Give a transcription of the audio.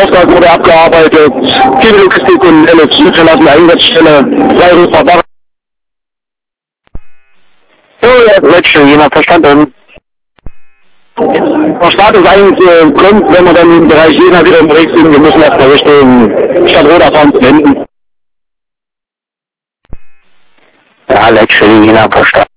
Auftrag wurde abgearbeitet, viele Logistik und eine zurückgelassene Einsatzstelle, Freirufer. So, ja, jemand verstanden. Der Start ist eigentlich kommt, wenn wir dann im Bereich Jena wieder unterwegs sind, wir müssen erstmal Richtung Stadt Roda fahren zu Händen. Ja, Jena verstanden.